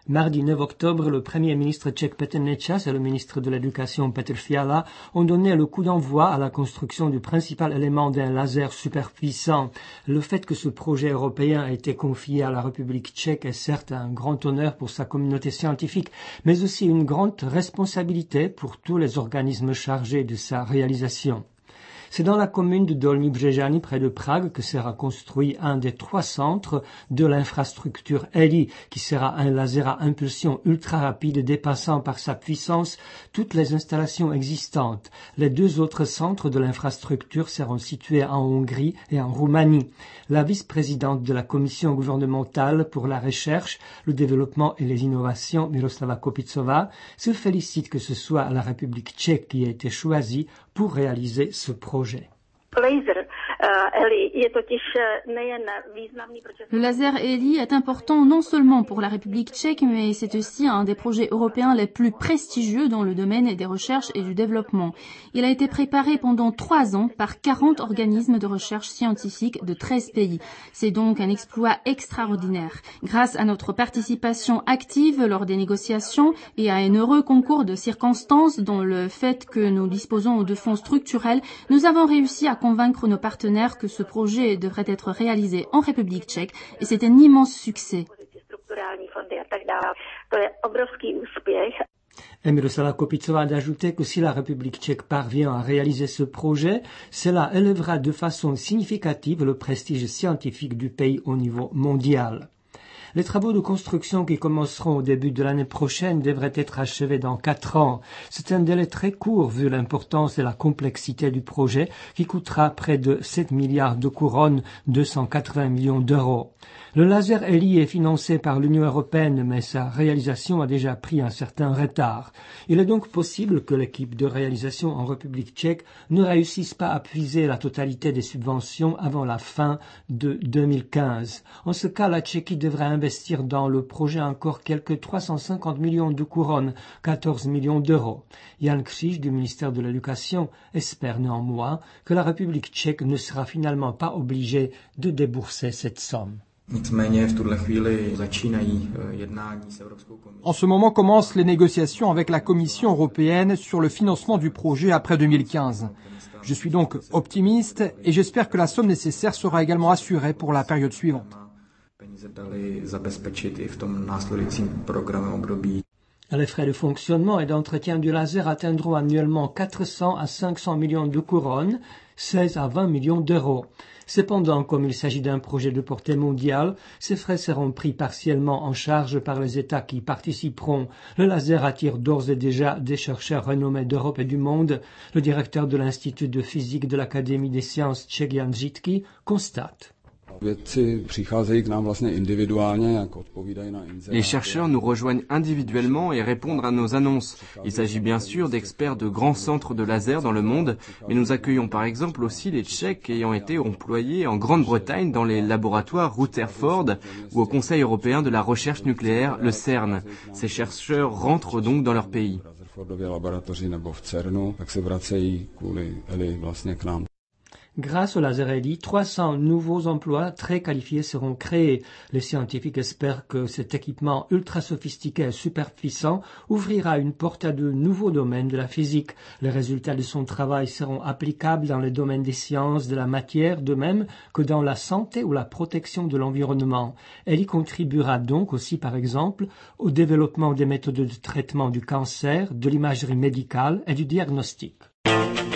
Mardi 9 octobre, le Premier ministre tchèque Petr Nečas et le ministre de l'Éducation Petr Fiala ont donné le coup d'envoi à la construction du principal élément d'un laser superpuissant. Le fait que ce projet européen a été confié à la République tchèque est certes un grand honneur pour sa communauté scientifique, mais aussi une grande responsabilité pour tous les organismes chargés de sa réalisation. C'est dans la commune de Dolní Břežany, près de Prague, que sera construit un des 3 centres de l'infrastructure ELI, qui sera un laser à impulsion ultra rapide dépassant par sa puissance toutes les installations existantes. Les 2 autres centres de l'infrastructure seront situés en Hongrie et en Roumanie. La vice-présidente de la commission gouvernementale pour la recherche, le développement et les innovations, Miroslava Kopicová, se félicite que ce soit la République tchèque qui a été choisie pour réaliser ce projet. Le laser ELI est important non seulement pour la République tchèque, mais c'est aussi un des projets européens les plus prestigieux dans le domaine des recherches et du développement. Il a été préparé pendant 3 ans par 40 organismes de recherche scientifique de 13 pays. C'est donc un exploit extraordinaire. Grâce à notre participation active lors des négociations et à un heureux concours de circonstances dont le fait que nous disposons de fonds structurels, nous avons réussi à convaincre nos partenaires que ce projet devrait être réalisé en République tchèque et c'est un immense succès. Et Miroslava Kopicová d'ajouter que si la République tchèque parvient à réaliser ce projet, cela élèvera de façon significative le prestige scientifique du pays au niveau mondial. Les travaux de construction qui commenceront au début de l'année prochaine devraient être achevés dans 4 ans. C'est un délai très court vu l'importance et la complexité du projet qui coûtera près de 7 milliards de couronnes, 280 millions d'euros. Le laser ELI est financé par l'Union européenne, mais sa réalisation a déjà pris un certain retard. Il est donc possible que l'équipe de réalisation en République tchèque ne réussisse pas à puiser la totalité des subventions avant la fin de 2015. En ce cas, la Tchéquie devrait investir dans le projet encore quelques 350 millions de couronnes, 14 millions d'euros. Jan Kříž du ministère de l'Éducation espère néanmoins que la République tchèque ne sera finalement pas obligée de débourser cette somme. En ce moment commencent les négociations avec la Commission européenne sur le financement du projet après 2015. Je suis donc optimiste et j'espère que la somme nécessaire sera également assurée pour la période suivante. Les frais de fonctionnement et d'entretien du laser atteindront annuellement 400 à 500 millions de couronnes, 16 à 20 millions d'euros. Cependant, comme il s'agit d'un projet de portée mondiale, ces frais seront pris partiellement en charge par les États qui participeront. Le laser attire d'ores et déjà des chercheurs renommés d'Europe et du monde. Le directeur de l'Institut de physique de l'Académie des sciences tchèque Jan Žitky constate. Les chercheurs nous rejoignent individuellement et répondent à nos annonces. Il s'agit bien sûr d'experts de grands centres de laser dans le monde, mais nous accueillons par exemple aussi les Tchèques ayant été employés en Grande-Bretagne dans les laboratoires Rutherford ou au Conseil européen de la recherche nucléaire, le CERN. Ces chercheurs rentrent donc dans leur pays. Grâce au laser ELI, 300 nouveaux emplois très qualifiés seront créés. Les scientifiques espèrent que cet équipement ultra sophistiqué et super puissant ouvrira une porte à de nouveaux domaines de la physique. Les résultats de son travail seront applicables dans les domaines des sciences, de la matière, de même que dans la santé ou la protection de l'environnement. ELI contribuera donc aussi, par exemple, au développement des méthodes de traitement du cancer, de l'imagerie médicale et du diagnostic.